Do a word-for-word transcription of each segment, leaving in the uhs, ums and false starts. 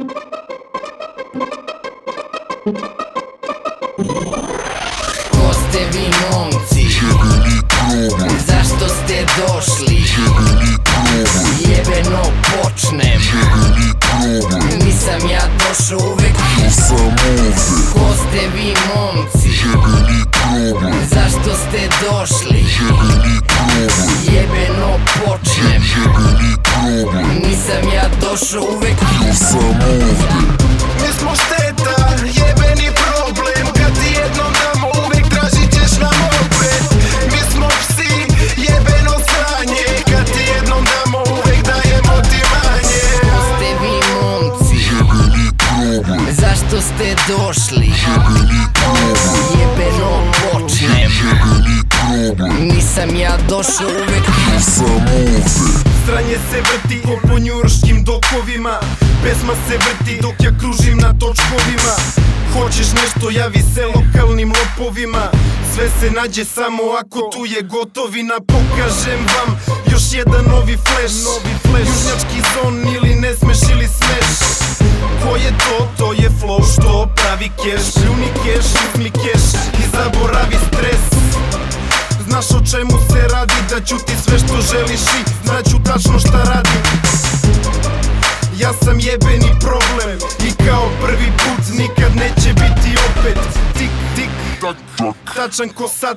Ko ste vi momci? Jebeni problem. Zašto ste došli? Jebeni problem. Jebeno počnem. Jebeni problem. Nisam ja došao uvek. Ja sam ovde. Ko ste vi momci? Jebeni problem. Zašto ste došli? Jebeni problem. Jebeno počnem. Jebeni problem. Nisam ja došao uvek. Ja sam ovde. Mi smo šteta, jebeni problem. Kad ti jednom damo uvek tražit ćeš nam opet. Mi smo psi, jebeno sranje. Kad ti jednom damo uvek dajemo ti manje. Ko ste vi momci? Jebeni problem. Zašto ste došli? Jebeni problem. Jebeno počnem. Jebeni problem. Nisam ja došao uvek. Ja sam ovde. Stranje se vrti ko po njujorškim dokovima. Pesma se vrti dok ja kružim na točkovima. Hoćeš nešto, javi se lokalnim lopovima. Sve se nađe samo ako tu je gotovina. Pokažem vam još jedan novi flash. Južnjački zon ili ne smeš ili smeš. Ko je to? To je flow što pravi keš. Pljuni keš, uzmi keš i zaboravi stres. Znaš o čemu se radi, da ću ti sve što želiš i znaću tačno šta radim. Ja sam jebeni problem i kao prvi put nikad neće biti opet. Tik, tik, tačan ko sat.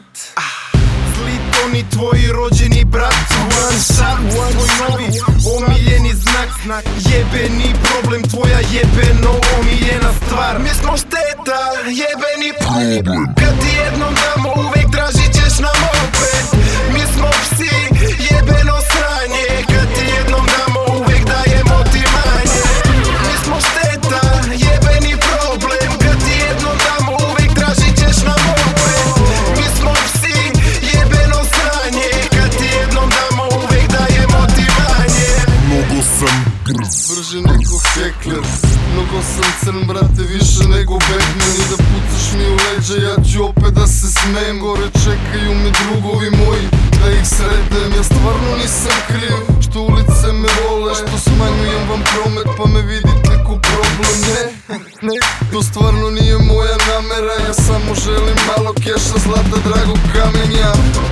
Zli toni tvoji rođeni brat. One shot, tvoj novi omiljeni znak. Jebeni problem, tvoja jebeno omiljena stvar. Mi smo šteta, jebeni Problem. Kad ti jednom damo uvek tražit ćeš nam opet. Mi smo psi, jebeno sranje. Kad ti jednom damo uvek dajemo ti manje. Mi smo šteta, jebeni problem. Kad ti jednom damo uvek tražit ćeš nam opet. Mi smo psi, jebeno sranje. Kad ti jednom damo uvek dajemo ti manje. Mnogo sam brz. Brže nego hekler. Mnogo sam crn, brate, više nego Batman. I da pucaš mi u leđa, ja ću opet da se smejem. Gore čekaju me drugovi moji, da ih sretnem. Ja stvarno nisam kriv, što ulice me vole. Što smanjujem vam promet, pa me vidite ko problem. Ne, ne, to stvarno nije moja namera. Ja samo želim malo keša, zlata, dragog kamenja.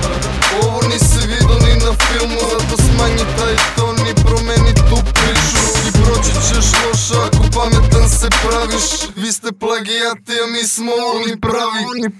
Ovo nisi vidio ni na filmu, zato smanji taj ton i promeni tu priču. I proći ćeš loša ako pametan se praviš. Vi ste plagijati, a mi smo oni pravi.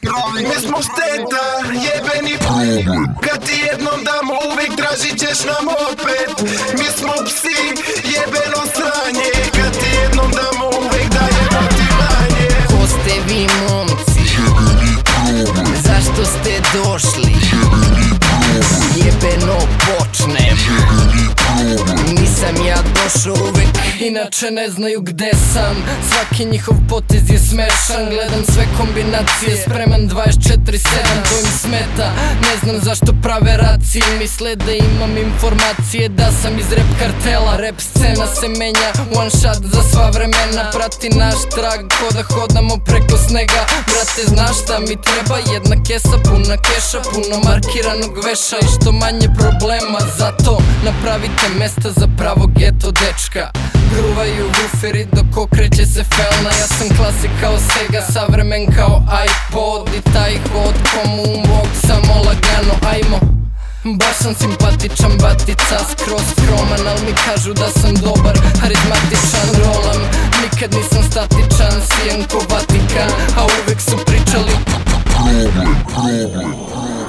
Mi smo šteta, jebeni Problem. Kad ti jednom damo uvek tražit ćeš nam opet. Mi smo psi, jebeno sranje. Kad ti jednom damo uvek dajemo ti manje. Ko ste vi momci? Jebeni problem. Zašto ste došli? Jebeni problem. Jebeno počnem. Jebeni problem. Nisam ja došao uvek. Inače ne znaju gde sam. Svaki njihov potez je smešan. Gledam sve kombinacije, spreman dvadeset četiri sedam. To im smeta, ne znam zašto prave racije. Misle da imam informacije, da sam iz rap kartela. Rap scena se menja, one shot za sva vremena. Prati naš trag, ko da hodamo preko snega. Brate, znaš šta mi treba? Jedna kesa puna keša, puno markiranog veša. I što manje problema, zato napravite mesta za pravog geto dečka. Gruvaju wuferi dok okreće se felna. Ja sam klasik kao Sega, savremen kao iPod. I taj hod ko moonwalk, samo lagano, ajmo. Baš sam simpatičan, batica, skroz skroman. Al mi kažu da sam dobar, harizmatičan. Rolam, nikad nisam statičan, sijem ko Vatikan. A uvek su pričali Problem, problem.